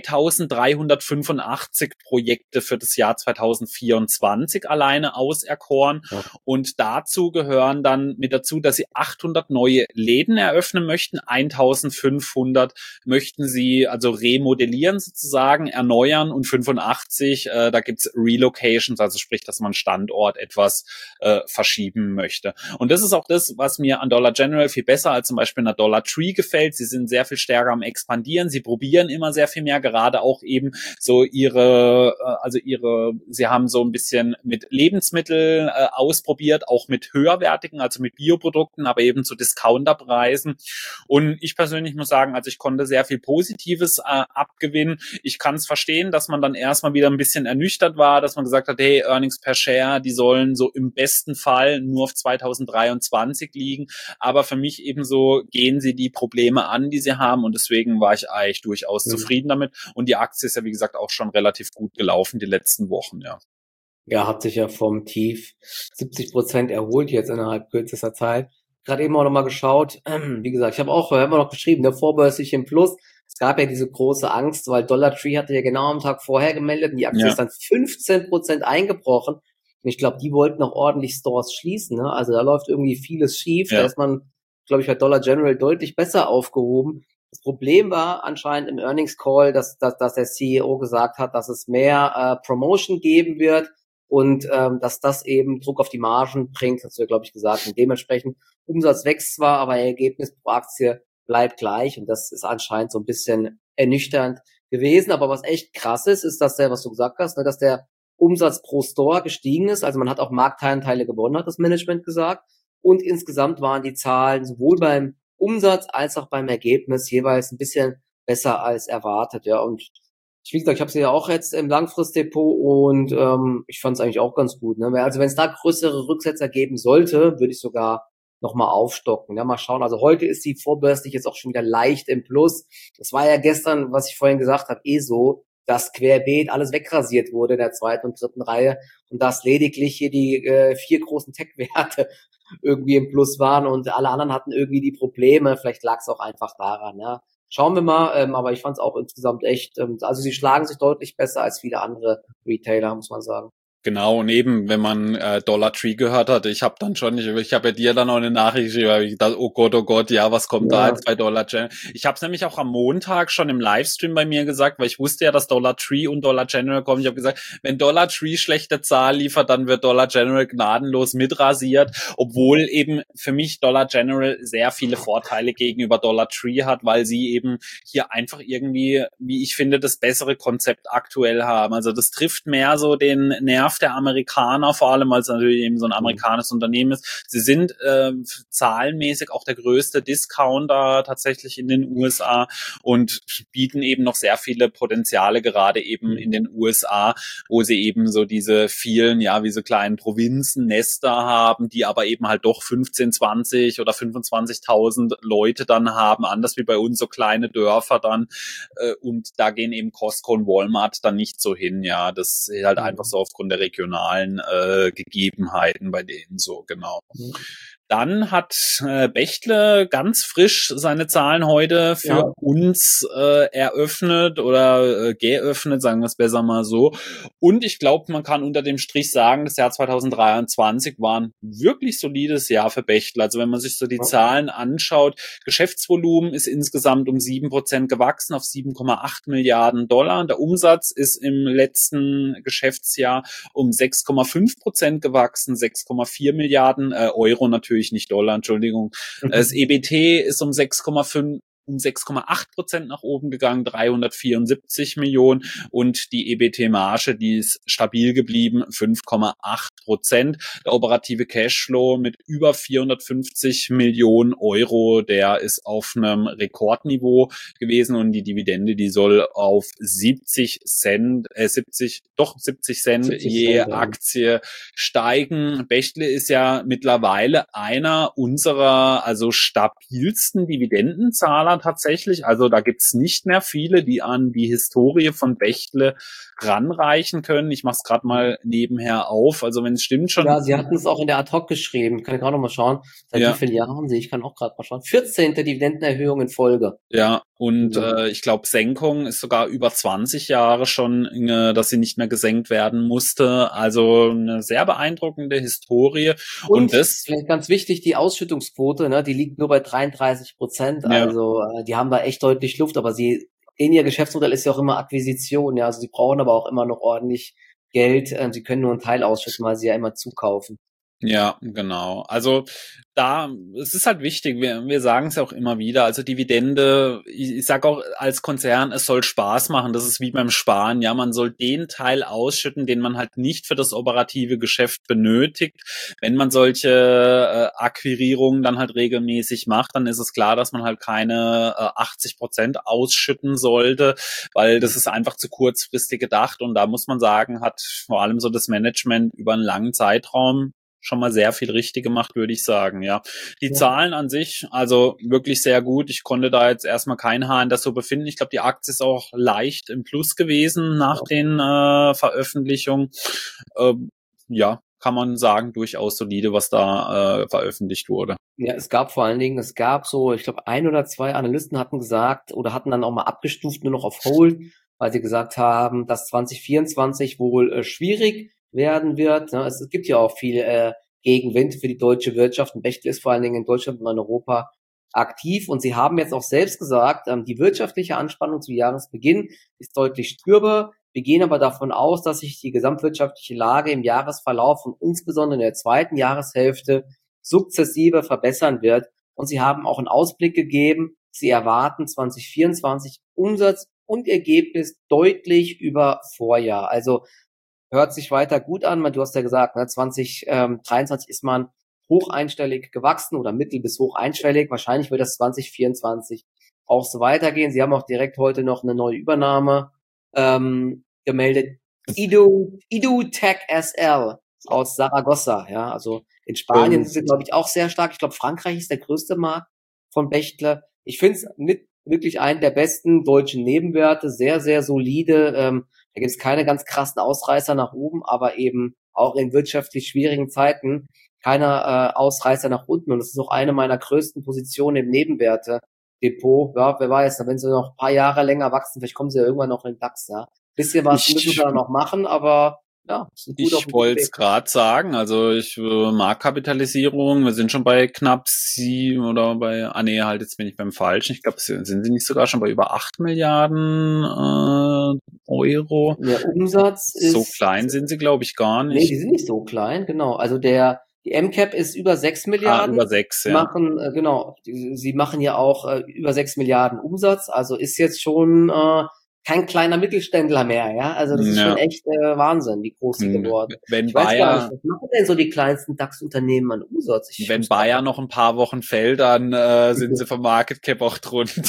Speaker 1: zweitausenddreihundertfünfundachtzig Projekte für das Jahr zweitausendvierundzwanzig alleine auserkoren. Ja. Und dazu gehören dann mit dazu, dass sie achthundert neue Läden eröffnen möchten. eintausendfünfhundert möchten sie also remodellieren sozusagen, erneuern und fünfundachtzig, äh, da gibt's Relocations, also sprich, dass man Standort etwas äh, verschieben möchte. Und das ist auch das, was mir an Dollar General viel besser als zum Beispiel einer Dollar Tree gefällt. Sie sind sehr viel stärker am Expandieren. Sie probieren immer sehr viel mehr, gerade auch eben so ihre, also ihre, sie haben so ein bisschen mit Lebensmitteln äh, ausprobiert, auch mit höherwertigen, also mit Bioprodukten, aber eben zu Discounterpreisen. Und ich persönlich muss sagen, also ich konnte sehr viel Positives äh, abgewinnen. Ich kann es verstehen, dass man dann erstmal wieder ein bisschen ernüchtert war, dass man gesagt hat, hey, Earnings per Share, die sollen so im besten Fall nur auf zweitausenddreiundzwanzig liegen. Aber für mich eben so gehen sie die Probleme an, die sie haben, und deswegen war ich eigentlich durchaus mhm. zufrieden damit. Und die Aktie ist ja, wie gesagt, auch schon relativ gut gelaufen die letzten Wochen, ja.
Speaker 2: Ja, hat sich ja vom Tief siebzig Prozent erholt jetzt innerhalb kürzester Zeit. Gerade eben auch nochmal geschaut, wie gesagt, ich habe auch immer noch geschrieben, der vorbörslich im Plus. Es gab ja diese große Angst, weil Dollar Tree hatte ja genau am Tag vorher gemeldet und die Aktie ja. ist dann fünfzehn Prozent eingebrochen. Und ich glaube, die wollten auch ordentlich Stores schließen, ne? Also da läuft irgendwie vieles schief, ja. Da ist man, glaube ich, bei Dollar General deutlich besser aufgehoben. Das Problem war anscheinend im Earnings Call, dass, dass, dass der C E O gesagt hat, dass es mehr äh, Promotion geben wird und ähm, dass das eben Druck auf die Margen bringt, hast du ja, glaube ich, gesagt. Und dementsprechend, Umsatz wächst zwar, aber Ergebnis pro Aktie bleibt gleich. Und das ist anscheinend so ein bisschen ernüchternd gewesen. Aber was echt krass ist, ist, dass der, was du gesagt hast, ne, dass der Umsatz pro Store gestiegen ist. Also man hat auch Marktteilnteile gewonnen, hat das Management gesagt. Und insgesamt waren die Zahlen sowohl beim Umsatz als auch beim Ergebnis jeweils ein bisschen besser als erwartet. Ja, und ich, wie gesagt, ich habe sie ja auch jetzt im Langfristdepot und ähm, ich fand es eigentlich auch ganz gut. Ne? Also wenn es da größere Rücksetzer geben sollte, würde ich sogar nochmal aufstocken. Ja, mal schauen. Also heute ist sie vorbörslich jetzt auch schon wieder leicht im Plus. Das war ja gestern, was ich vorhin gesagt habe, eh so, dass querbeet alles wegrasiert wurde in der zweiten und dritten Reihe und dass lediglich hier die äh, vier großen Tech-Werte irgendwie im Plus waren und alle anderen hatten irgendwie die Probleme. Vielleicht lag es auch einfach daran. Ja. Schauen wir mal, ähm, aber ich fand es auch insgesamt echt, ähm, also sie schlagen sich deutlich besser als viele andere Retailer, muss man sagen.
Speaker 1: Genau, und eben, wenn man äh, Dollar Tree gehört hat, ich habe dann schon, ich, ich habe ja dir dann auch eine Nachricht geschrieben, weil ich dachte, oh Gott, oh Gott, ja, was kommt ja. da jetzt bei Dollar General? Ich habe es nämlich auch am Montag schon im Livestream bei mir gesagt, weil ich wusste ja, dass Dollar Tree und Dollar General kommen. Ich habe gesagt, wenn Dollar Tree schlechte Zahl liefert, dann wird Dollar General gnadenlos mitrasiert, obwohl eben für mich Dollar General sehr viele Vorteile gegenüber Dollar Tree hat, weil sie eben hier einfach irgendwie, wie ich finde, das bessere Konzept aktuell haben. Also das trifft mehr so den Nerv der Amerikaner, vor allem, weil es natürlich eben so ein amerikanisches Unternehmen ist. Sie sind äh, zahlenmäßig auch der größte Discounter tatsächlich in den U S A und bieten eben noch sehr viele Potenziale, gerade eben in den U S A, wo sie eben so diese vielen, ja, wie so kleinen Provinzen, Nester haben, die aber eben halt doch fünfzehn, zwanzig oder fünfundzwanzigtausend Leute dann haben, anders wie bei uns so kleine Dörfer dann. Äh, und da gehen eben Costco und Walmart dann nicht so hin, ja. Das ist halt einfach so aufgrund der regionalen äh, Gegebenheiten bei denen so, genau. Mhm. Dann hat äh, Bechtle ganz frisch seine Zahlen heute für ja. uns äh, eröffnet oder äh, geöffnet, sagen wir es besser mal so. Und ich glaube, man kann unter dem Strich sagen, das Jahr zweitausenddreiundzwanzig war ein wirklich solides Jahr für Bechtle. Also wenn man sich so die ja. Zahlen anschaut, Geschäftsvolumen ist insgesamt um sieben Prozent gewachsen auf sieben Komma acht Milliarden Dollar. Der Umsatz ist im letzten Geschäftsjahr um sechs Komma fünf Prozent gewachsen, sechs Komma vier Milliarden äh, Euro natürlich natürlich nicht Dollar, Entschuldigung. Das E B T ist um sechs Komma fünf um sechs Komma acht Prozent nach oben gegangen, dreihundertvierundsiebzig Millionen, und die E B T-Marge, die ist stabil geblieben, fünf Komma acht Prozent. Der operative Cashflow mit über vierhundertfünfzig Millionen Euro, der ist auf einem Rekordniveau gewesen, und die Dividende, die soll auf siebzig Cent, äh siebzig, doch siebzig Cent
Speaker 2: siebzig
Speaker 1: je
Speaker 2: Cent, ja.
Speaker 1: Aktie steigen. Bechtle ist ja mittlerweile einer unserer also stabilsten Dividendenzahler tatsächlich. Also da gibt's nicht mehr viele, die an die Historie von Bechtle ranreichen können. Ich mache es gerade mal nebenher auf. Also wenn es stimmt schon.
Speaker 2: Ja, sie hatten es auch in der Ad-Hoc geschrieben. Kann ich gerade noch mal schauen. Seit
Speaker 1: Ja.
Speaker 2: wie vielen Jahren sehe ich? kann auch gerade mal schauen. vierzehnte Dividendenerhöhung in Folge.
Speaker 1: Ja, und
Speaker 2: Ja.
Speaker 1: äh, ich glaube, Senkung ist sogar über zwanzig Jahre schon, äh, dass sie nicht mehr gesenkt werden musste. Also eine sehr beeindruckende Historie. Und,
Speaker 2: Und
Speaker 1: das,
Speaker 2: vielleicht ganz wichtig, die Ausschüttungsquote, ne, die liegt nur bei dreiunddreißig Prozent.
Speaker 1: Ja.
Speaker 2: Also äh, die haben da echt deutlich Luft, aber sie, in ihr Geschäftsmodell ist ja auch immer Akquisition. Ja, also sie brauchen aber auch immer noch ordentlich Geld. Ähm, sie können nur einen Teil ausschütten, weil sie ja immer zukaufen.
Speaker 1: Ja, genau. Also da, es ist halt wichtig, wir, wir sagen es ja auch immer wieder, also Dividende, ich, ich sage auch als Konzern, es soll Spaß machen, das ist wie beim Sparen, ja, man soll den Teil ausschütten, den man halt nicht für das operative Geschäft benötigt. Wenn man solche äh, Akquirierungen dann halt regelmäßig macht, dann ist es klar, dass man halt keine äh, achtzig Prozent ausschütten sollte, weil das ist einfach zu kurzfristig gedacht, und da muss man sagen, hat vor allem so das Management über einen langen Zeitraum schon mal sehr viel richtig gemacht, würde ich sagen, ja. Die
Speaker 2: Ja.
Speaker 1: Zahlen an sich, also wirklich sehr gut. Ich konnte da jetzt erstmal kein Haar in das so befinden. Ich glaube, die Aktie ist auch leicht im Plus gewesen nach
Speaker 2: Ja.
Speaker 1: den äh, Veröffentlichungen. Ähm, ja, kann man sagen, durchaus solide, was da äh, veröffentlicht wurde.
Speaker 2: Ja, es gab vor allen Dingen, es gab so, ich glaube, ein oder zwei Analysten hatten gesagt oder hatten dann auch mal abgestuft, nur noch auf Hold, weil sie gesagt haben, dass zwanzig vierundzwanzig wohl äh, schwierig werden wird. Ne? Es, es gibt ja auch viel äh, Gegenwind für die deutsche Wirtschaft, und Bechtle ist vor allen Dingen in Deutschland und in Europa aktiv, und sie haben jetzt auch selbst gesagt, ähm, die wirtschaftliche Anspannung zu Jahresbeginn ist deutlich spürbar. Wir gehen aber davon aus, dass sich die gesamtwirtschaftliche Lage im Jahresverlauf und insbesondere in der zweiten Jahreshälfte sukzessive verbessern wird. Und sie haben auch einen Ausblick gegeben. Sie erwarten zwanzig vierundzwanzig Umsatz und Ergebnis deutlich über Vorjahr. Also hört sich weiter gut an. Du hast ja gesagt, ne, zwanzig dreiundzwanzig ist man hoch einstellig gewachsen oder mittel- bis hoch einstellig. Wahrscheinlich wird das zwanzig vierundzwanzig auch so weitergehen. Sie haben auch direkt heute noch eine neue Übernahme ähm, gemeldet. Edu, Edu Tech S L aus Saragossa. Ja, also in Spanien
Speaker 1: Ähm,
Speaker 2: sind sie, glaube ich, auch sehr stark. Ich glaube, Frankreich ist der größte Markt von Bechtle. Ich finde es mit wirklich einen der besten deutschen Nebenwerte. Sehr, sehr solide. Ähm, da gibt es keine ganz krassen Ausreißer nach oben, aber eben auch in wirtschaftlich schwierigen Zeiten keiner äh, Ausreißer nach unten. Und das ist auch eine meiner größten Positionen im Nebenwerte-Depot. Ja, wer weiß, wenn sie noch ein paar Jahre länger wachsen, vielleicht kommen sie ja irgendwann noch in den DAX. Ja. Bisschen was
Speaker 1: Ich-
Speaker 2: müssen sie da noch machen, aber ja, ist gut auf
Speaker 1: Ich
Speaker 2: dem
Speaker 1: wollte
Speaker 2: guten
Speaker 1: es
Speaker 2: Weg.
Speaker 1: gerade sagen, also ich äh, Marktkapitalisierung, wir sind schon bei knapp sieben oder bei, ah nee, halt jetzt bin ich beim Falschen. Ich glaube, sind sie nicht sogar schon bei über acht Milliarden äh, Euro?
Speaker 2: Der Umsatz ist...
Speaker 1: So klein sind sie, glaube ich, gar
Speaker 2: Nee,
Speaker 1: nicht.
Speaker 2: die sind nicht so klein, genau. Also der die M Cap ist über sechs
Speaker 1: Ah,
Speaker 2: Milliarden.
Speaker 1: über sechs,
Speaker 2: Sie
Speaker 1: ja.
Speaker 2: machen, äh, genau, die, sie machen ja auch äh, über sechs Milliarden Umsatz, also ist jetzt schon äh, kein kleiner Mittelständler mehr, ja. Also das ist
Speaker 1: Ja.
Speaker 2: schon echt äh, Wahnsinn, wie groß sie
Speaker 1: Hm,
Speaker 2: geworden.
Speaker 1: Wenn
Speaker 2: Ich weiß gar
Speaker 1: Bayer,
Speaker 2: nicht, was machen denn so die kleinsten DAX-Unternehmen an Umsatz? Ich
Speaker 1: wenn
Speaker 2: muss grad
Speaker 1: Bayer
Speaker 2: mal-
Speaker 1: noch ein paar Wochen fällt, dann äh, sind sie vom Market Cap auch drunter.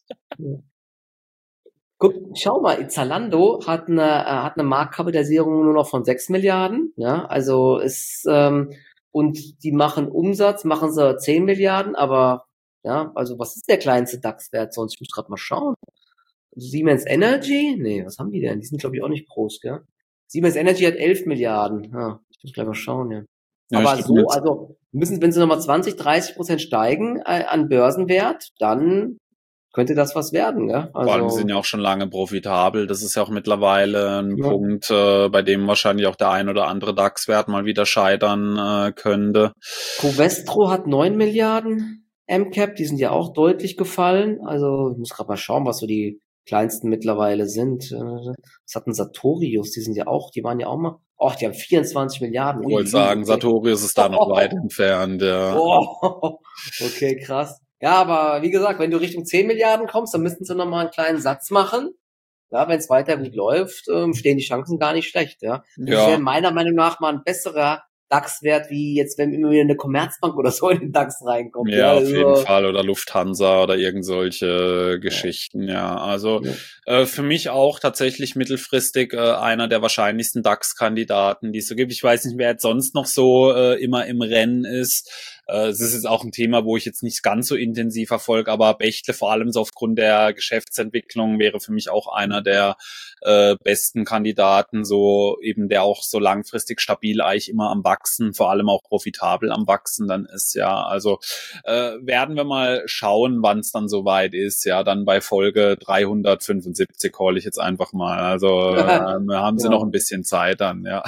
Speaker 2: Guck, schau mal, Zalando hat eine, äh, hat eine Marktkapitalisierung nur noch von sechs Milliarden, ja, also ist, ähm, und die machen Umsatz, machen sie zehn Milliarden, aber, ja, also was ist der kleinste DAX-Wert sonst? Ich muss gerade mal schauen. Siemens Energy? Nee, was haben die denn? Die sind, glaube ich, auch nicht groß, gell? Siemens Energy hat elf Milliarden, ja, ich muss gleich mal schauen, ja.
Speaker 1: Ja,
Speaker 2: Aber
Speaker 1: ich
Speaker 2: so,
Speaker 1: jetzt,
Speaker 2: also müssen, wenn sie nochmal zwanzig, dreißig Prozent steigen äh, an Börsenwert, dann könnte das was werden, gell?
Speaker 1: vor allem
Speaker 2: Also,
Speaker 1: sind ja auch schon lange profitabel. Das ist ja auch mittlerweile ein
Speaker 2: Ja.
Speaker 1: Punkt, äh, bei dem wahrscheinlich auch der ein oder andere DAX-Wert mal wieder scheitern äh, könnte.
Speaker 2: Covestro hat neun Milliarden M Cap, die sind ja auch deutlich gefallen. Also ich muss gerade mal schauen, was so die kleinsten mittlerweile sind. Äh, was hat ein Sartorius? Die sind ja auch, die waren ja auch mal, ach, die haben vierundzwanzig Milliarden.
Speaker 1: Ich wollte sagen,
Speaker 2: Okay.
Speaker 1: Sartorius ist da noch weit entfernt, ja.
Speaker 2: Oh, okay, krass. Ja, aber wie gesagt, wenn du Richtung zehn Milliarden kommst, dann müssten sie nochmal einen kleinen Satz machen. Ja, wenn es weiter gut läuft, ähm, stehen die Chancen gar nicht schlecht, ja. Das
Speaker 1: Ja.
Speaker 2: wäre meiner Meinung nach mal ein besserer DAX-Wert, wie jetzt, wenn immer wieder eine Commerzbank oder so in den DAX reinkommt.
Speaker 1: Ja,
Speaker 2: Ja,
Speaker 1: auf
Speaker 2: also,
Speaker 1: jeden Fall. Oder Lufthansa oder irgend solche Geschichten, ja. Also
Speaker 2: ja.
Speaker 1: äh, für mich auch tatsächlich mittelfristig äh, einer der wahrscheinlichsten DAX-Kandidaten, die es so gibt. Ich weiß nicht, wer jetzt sonst noch so äh, immer im Rennen ist. Äh, es ist jetzt auch ein Thema, wo ich jetzt nicht ganz so intensiv verfolge, aber Bechtle vor allem so aufgrund der Geschäftsentwicklung wäre für mich auch einer der äh, besten Kandidaten, so eben der auch so langfristig stabil eigentlich immer am Wachsen, vor allem auch profitabel am Wachsen dann ist, ja. Also äh, werden wir mal schauen, wann es dann soweit ist, ja, dann bei Folge dreihundertfünfundsiebzig call ich jetzt einfach mal. Also äh, haben Sie
Speaker 2: Ja.
Speaker 1: noch ein bisschen Zeit dann, ja.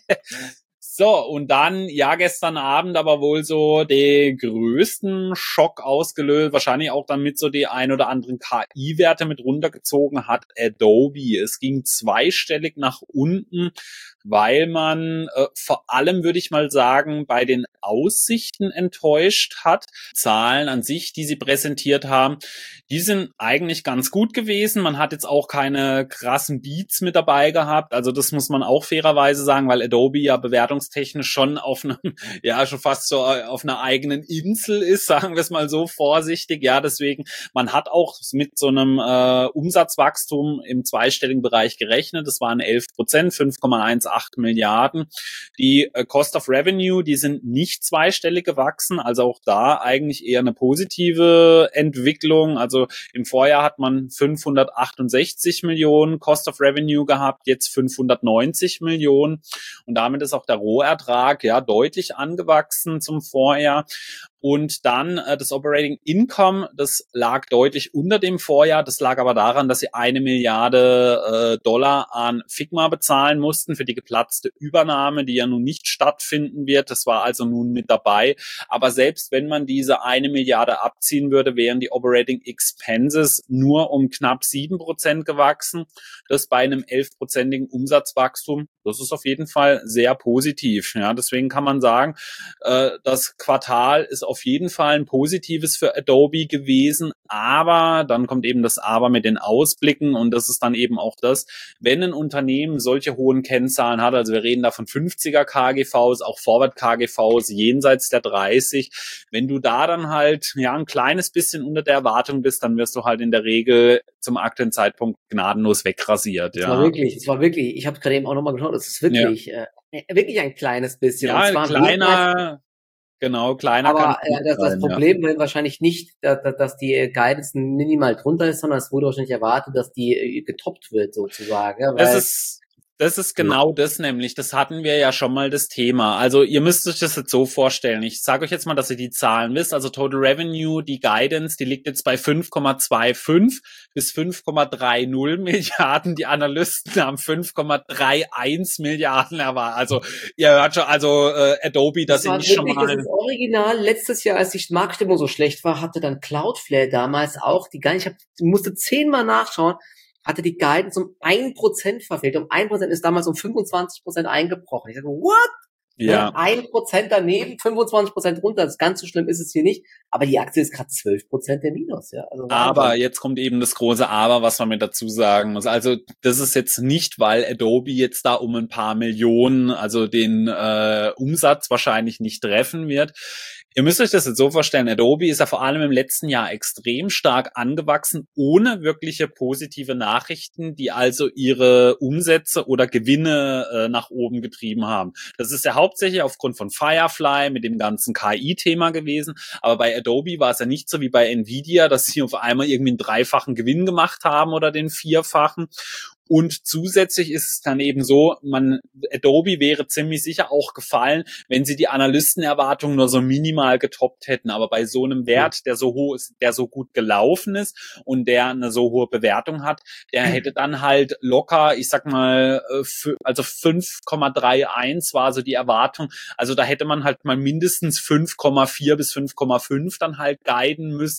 Speaker 1: So, und dann, ja, gestern Abend aber wohl so den größten Schock ausgelöst, wahrscheinlich auch damit so die ein oder anderen K I-Werte mit runtergezogen hat, Adobe. Es ging zweistellig nach unten, weil man äh, vor allem, würde ich mal sagen, bei den Aussichten enttäuscht hat. Zahlen an sich, die sie präsentiert haben, die sind eigentlich ganz gut gewesen. Man hat jetzt auch keine krassen Beats mit dabei gehabt. Also das muss man auch fairerweise sagen, weil Adobe ja bewertungstechnisch schon auf einem, ja, schon fast so auf einer eigenen Insel ist, sagen wir es mal so vorsichtig. Ja, deswegen, man hat auch mit so einem äh, Umsatzwachstum im zweistelligen Bereich gerechnet. Das waren elf Prozent, fünf Komma achtzehn Milliarden. Die äh, Cost of Revenue, die sind nicht zweistellig gewachsen, also auch da eigentlich eher eine positive Entwicklung. Also im Vorjahr hat man fünfhundertachtundsechzig Millionen Cost of Revenue gehabt, jetzt fünfhundertneunzig Millionen und damit ist auch der Rohertrag ja deutlich angewachsen zum Vorjahr. Und dann äh, das Operating Income, das lag deutlich unter dem Vorjahr. Das lag aber daran, dass sie eine Milliarde äh, Dollar an Figma bezahlen mussten für die geplatzte Übernahme, die ja nun nicht stattfinden wird. Das war also nun mit dabei. Aber selbst wenn man diese eine Milliarde abziehen würde, wären die Operating Expenses nur um knapp sieben Prozent gewachsen. Das bei einem elf-prozentigen Umsatzwachstum. Das ist auf jeden Fall sehr positiv. Ja, deswegen kann man sagen, äh, das Quartal ist auf jeden Fall ein positives für Adobe gewesen, aber dann kommt eben das Aber mit den Ausblicken und das ist dann eben auch das, wenn ein Unternehmen solche hohen Kennzahlen hat, also wir reden da von fünfziger K G Vs, auch Forward K G Vs jenseits der dreißig, wenn du da dann halt ja ein kleines bisschen unter der Erwartung bist, dann wirst du halt in der Regel zum aktuellen Zeitpunkt gnadenlos wegrasiert.
Speaker 2: Es
Speaker 1: ja.
Speaker 2: war wirklich, es war wirklich, ich habe gerade eben auch nochmal geschaut, es ist wirklich,
Speaker 1: ja.
Speaker 2: äh, wirklich ein kleines bisschen.
Speaker 1: Ja,
Speaker 2: und zwar
Speaker 1: kleiner... Genau, kleiner
Speaker 2: aber
Speaker 1: kann
Speaker 2: äh, das, das
Speaker 1: sein,
Speaker 2: Problem ja. war wahrscheinlich nicht, dass, dass die Guidance minimal drunter ist, sondern es wurde wahrscheinlich erwartet, dass die äh, getoppt wird sozusagen. Ja, weil
Speaker 1: das ist Das ist genau das nämlich. Das hatten wir ja schon mal das Thema. Also ihr müsst euch das jetzt so vorstellen. Ich sage euch jetzt mal, dass ihr die Zahlen wisst. Also Total Revenue, die Guidance, die liegt jetzt bei fünf Komma fünfundzwanzig bis fünf Komma dreißig Milliarden. Die Analysten haben fünf Komma einunddreißig Milliarden erwartet. Also ihr hört schon, also äh, Adobe, das, das sind schon mal...
Speaker 2: Das ist original. Letztes Jahr, als die Marktstimmung so schlecht war, hatte dann Cloudflare damals auch die Guidance. Ich hab, musste zehnmal nachschauen. Hatte die Guidance um ein Prozent verfehlt. Um ein Prozent ist damals um fünfundzwanzig Prozent eingebrochen. Ich sage, what?
Speaker 1: Ja.
Speaker 2: ein Prozent daneben, fünfundzwanzig Prozent runter. Das ganz so schlimm ist es hier nicht. Aber die Aktie ist gerade zwölf Prozent der Minus. Ja. Also
Speaker 1: aber jetzt kommt eben das große Aber, was man mit dazu sagen muss. Also das ist jetzt nicht, weil Adobe jetzt da um ein paar Millionen, also den äh, Umsatz wahrscheinlich nicht treffen wird. Ihr müsst euch das jetzt so vorstellen, Adobe ist ja vor allem im letzten Jahr extrem stark angewachsen, ohne wirkliche positive Nachrichten, die also ihre Umsätze oder Gewinne äh, nach oben getrieben haben. Das ist ja hauptsächlich aufgrund von Firefly mit dem ganzen K I-Thema gewesen, aber bei Adobe war es ja nicht so wie bei Nvidia, dass sie auf einmal irgendwie einen dreifachen Gewinn gemacht haben oder den vierfachen. Und zusätzlich ist es dann eben so, man, Adobe wäre ziemlich sicher auch gefallen, wenn sie die Analystenerwartungen nur so minimal getoppt hätten. Aber bei so einem Wert, der so hoch ist, der so gut gelaufen ist und der eine so hohe Bewertung hat, der hätte dann halt locker, ich sag mal, also fünf Komma einunddreißig war so die Erwartung. Also da hätte man halt mal mindestens fünf Komma vier bis fünf Komma fünf dann halt guiden müssen,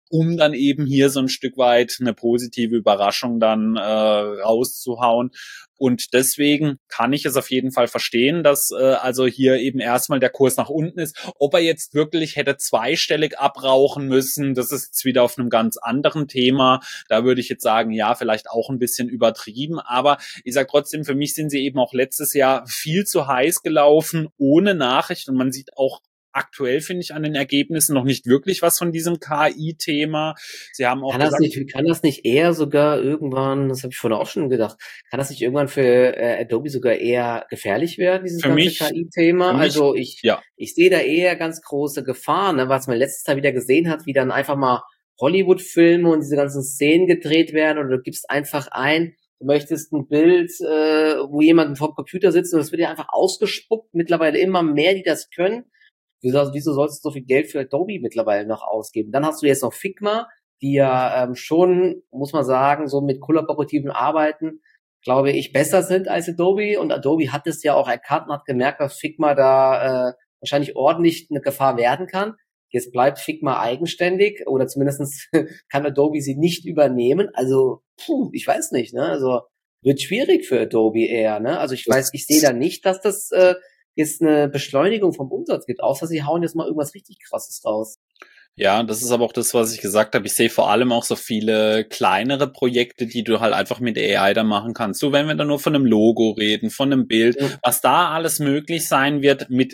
Speaker 1: um dann eben hier so ein Stück weit eine positive Überraschung dann äh, rauszuhauen. Und deswegen kann ich es auf jeden Fall verstehen, dass äh, also hier eben erstmal der Kurs nach unten ist. Ob er jetzt wirklich hätte zweistellig abrauchen müssen, das ist jetzt wieder auf einem ganz anderen Thema. Da würde ich jetzt sagen, ja, vielleicht auch ein bisschen übertrieben. Aber ich sage trotzdem, für mich sind sie eben auch letztes Jahr viel zu heiß gelaufen, ohne Nachricht. Und man sieht auch aktuell, finde ich, an den Ergebnissen noch nicht wirklich was von diesem K I-Thema. Sie haben auch
Speaker 2: Kann das
Speaker 1: gesagt,
Speaker 2: nicht, kann das nicht eher sogar irgendwann, das habe ich vorhin auch schon gedacht, kann das nicht irgendwann für äh, Adobe sogar eher gefährlich werden, dieses
Speaker 1: für
Speaker 2: ganze
Speaker 1: mich,
Speaker 2: K I-Thema?
Speaker 1: für mich,
Speaker 2: Also ich,
Speaker 1: ja,
Speaker 2: ich sehe da eher ganz große Gefahren, ne, was man letztes Jahr wieder gesehen hat, wie dann einfach mal Hollywood-Filme und diese ganzen Szenen gedreht werden oder du gibst einfach ein, du möchtest ein Bild, äh, wo jemand vor dem Computer sitzt und das wird ja einfach ausgespuckt, mittlerweile immer mehr, die das können. Wieso, wieso sollst du so viel Geld für Adobe mittlerweile noch ausgeben? Dann hast du jetzt noch Figma, die ja ähm, schon, muss man sagen, so mit kollaborativen Arbeiten, glaube ich, besser sind als Adobe. Und Adobe hat es ja auch erkannt und hat gemerkt, dass Figma da äh, wahrscheinlich ordentlich eine Gefahr werden kann. Jetzt bleibt Figma eigenständig oder zumindest kann Adobe sie nicht übernehmen. Also, puh, ich weiß nicht, ne? Also wird schwierig für Adobe eher, ne? Also ich weiß, ich sehe da nicht, dass das äh, jetzt eine Beschleunigung vom Umsatz gibt, außer sie hauen jetzt mal irgendwas richtig Krasses raus.
Speaker 1: Ja, das ist aber auch das, was ich gesagt habe. Ich sehe vor allem auch so viele kleinere Projekte, die du halt einfach mit A I da machen kannst. So, wenn wir da nur von einem Logo reden, von einem Bild,
Speaker 2: Ja.
Speaker 1: was da alles möglich sein wird mit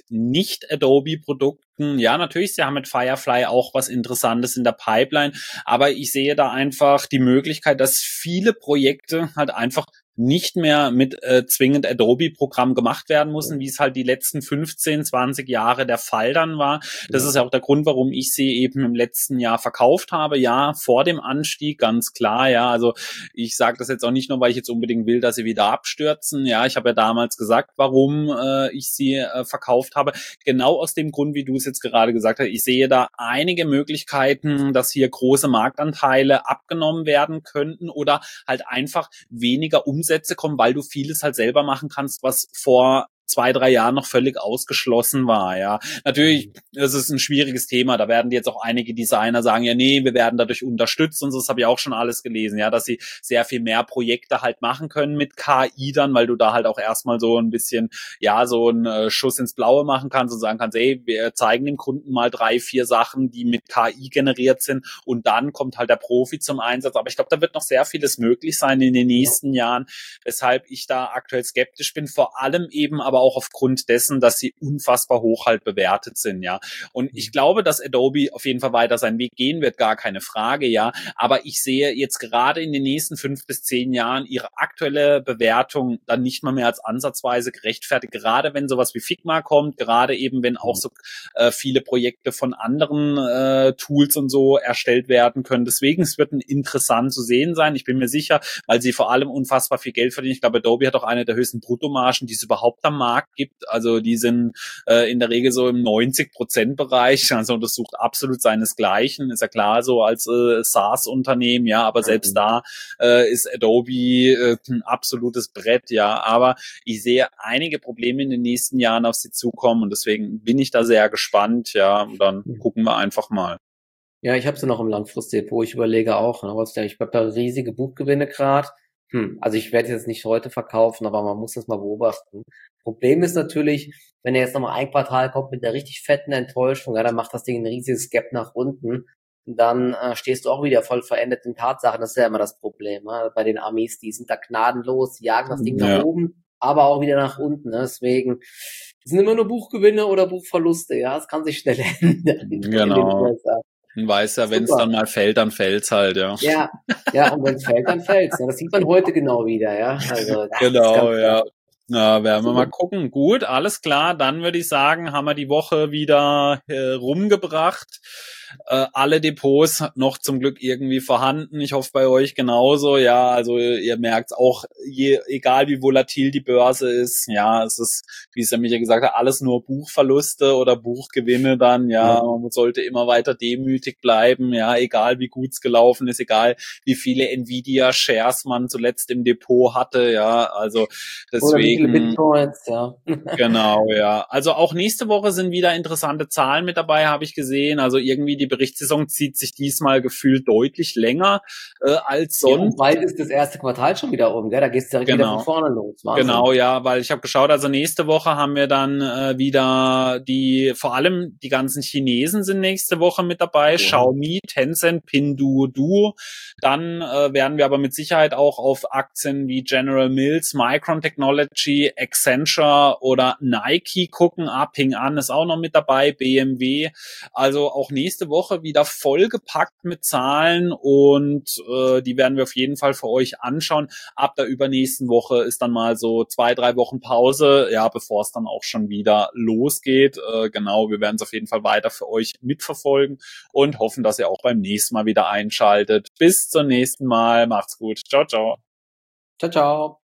Speaker 1: Nicht-Adobe-Produkten. Ja, natürlich, sie haben mit Firefly auch was Interessantes in der Pipeline, aber ich sehe da einfach die Möglichkeit, dass viele Projekte halt einfach nicht mehr mit äh, zwingend Adobe-Programm gemacht werden müssen, wie es halt die letzten fünfzehn, zwanzig Jahre der Fall dann war. Das
Speaker 2: Ja.
Speaker 1: ist ja auch der Grund, warum ich sie eben im letzten Jahr verkauft habe. Ja, vor dem Anstieg, ganz klar. Ja, also ich sage das jetzt auch nicht nur, weil ich jetzt unbedingt will, dass sie wieder abstürzen. Ja, ich habe ja damals gesagt, warum äh, ich sie äh, verkauft habe. Genau aus dem Grund, wie du es jetzt gerade gesagt hast. Ich sehe da einige Möglichkeiten, dass hier große Marktanteile abgenommen werden könnten oder halt einfach weniger Umsätze kommen, weil du vieles halt selber machen kannst, was vor zwei, drei Jahren noch völlig ausgeschlossen war, ja. Natürlich, das ist ein schwieriges Thema, da werden jetzt auch einige Designer sagen, ja, nee, wir werden dadurch unterstützt und so, das habe ich auch schon alles gelesen, ja, dass sie sehr viel mehr Projekte halt machen können mit K I dann, weil du da halt auch erstmal so ein bisschen, ja, so einen äh, Schuss ins Blaue machen kannst und sagen kannst, ey, wir zeigen dem Kunden mal drei, vier Sachen, die mit K I generiert sind und dann kommt halt der Profi zum Einsatz, aber ich glaube, da wird noch sehr vieles möglich sein in den nächsten ja. Jahren, weshalb ich da aktuell skeptisch bin, vor allem eben aber auch aufgrund dessen, dass sie unfassbar hoch halt bewertet sind, ja. Und ich glaube, dass Adobe auf jeden Fall weiter seinen Weg gehen wird, gar keine Frage, ja. Aber ich sehe jetzt gerade in den nächsten fünf bis zehn Jahren ihre aktuelle Bewertung dann nicht mal mehr als ansatzweise gerechtfertigt, gerade wenn sowas wie Figma kommt, gerade eben, wenn auch so äh, viele Projekte von anderen äh, Tools und so erstellt werden können. Deswegen, es wird ein interessant zu sehen sein. Ich bin mir sicher, weil sie vor allem unfassbar viel Geld verdienen. Ich glaube, Adobe hat auch eine der höchsten Bruttomargen, die es überhaupt am Markt gibt. Also die sind äh, in der Regel so im neunzig Prozent Bereich. Also das sucht absolut seinesgleichen. Ist ja klar, so als äh, SaaS-Unternehmen, ja, aber selbst mhm. da äh, ist Adobe äh, ein absolutes Brett, ja. Aber ich sehe einige Probleme in den nächsten Jahren auf sie zukommen und deswegen bin ich da sehr gespannt, ja. Und dann mhm. gucken wir einfach mal.
Speaker 2: Ja, ich habe sie noch im Langfristdepot. Ich überlege auch, ne, was ich habe da riesige Buchgewinne gerade. Hm, also ich werde jetzt nicht heute verkaufen, aber man muss das mal beobachten. Problem ist natürlich, wenn er jetzt nochmal ein Quartal kommt mit einer richtig fetten Enttäuschung, ja, dann macht das Ding ein riesiges Gap nach unten. Und dann äh, stehst du auch wieder voll verändert in Tatsachen. Das ist ja immer das Problem. Ne? Bei den Amis, die sind da gnadenlos, die jagen das Ding ja. nach oben, aber auch wieder nach unten. Ne? Deswegen es sind immer nur Buchgewinne oder Buchverluste. Ja, es kann sich schnell ändern.
Speaker 1: Genau. Man weiß ja, wenn es dann mal fällt, dann fällt's halt, ja.
Speaker 2: Ja, ja, und wenn es fällt, dann fällt's. Ja, das sieht man heute genau wieder, ja. Also,
Speaker 1: genau, ja. Na, werden wir mal gucken. Gut, alles klar. Dann würde ich sagen, haben wir die Woche wieder äh, rumgebracht. Äh, alle Depots noch zum Glück irgendwie vorhanden. Ich hoffe bei euch genauso. Ja, also ihr merkt auch, je, egal wie volatil die Börse ist, ja, es ist, wie es ja Micha gesagt hat, alles nur Buchverluste oder Buchgewinne dann. Ja, ja. Man sollte immer weiter demütig bleiben. Ja, egal wie gut es gelaufen ist, egal wie viele Nvidia-Shares man zuletzt im Depot hatte. Ja, also deswegen. deswegen.
Speaker 2: Viele Bitcoins, ja.
Speaker 1: Genau, ja. Also auch nächste Woche sind wieder interessante Zahlen mit dabei, habe ich gesehen. Also irgendwie die Berichtssaison zieht sich diesmal gefühlt deutlich länger äh, als sonst.
Speaker 2: Ja, und bald ist das erste Quartal schon wieder um, gell? Da geht's direkt
Speaker 1: Genau.
Speaker 2: wieder von vorne los. Wahnsinn.
Speaker 1: Genau, ja, weil ich habe geschaut, also nächste Woche haben wir dann äh, wieder die, vor allem die ganzen Chinesen sind nächste Woche mit dabei, ja. Xiaomi, Tencent, Pinduoduo. Dann äh, werden wir aber mit Sicherheit auch auf Aktien wie General Mills, Micron Technology, Accenture oder Nike gucken. Ah, Ping An ist auch noch mit dabei, B M W. Also auch nächste Woche wieder vollgepackt mit Zahlen und äh, die werden wir auf jeden Fall für euch anschauen. Ab der übernächsten Woche ist dann mal so zwei, drei Wochen Pause, ja, bevor es dann auch schon wieder losgeht. Äh, genau, wir werden es auf jeden Fall weiter für euch mitverfolgen und hoffen, dass ihr auch beim nächsten Mal wieder einschaltet. Bis zum nächsten Mal. Macht's gut. Ciao, ciao.
Speaker 2: Ciao, ciao.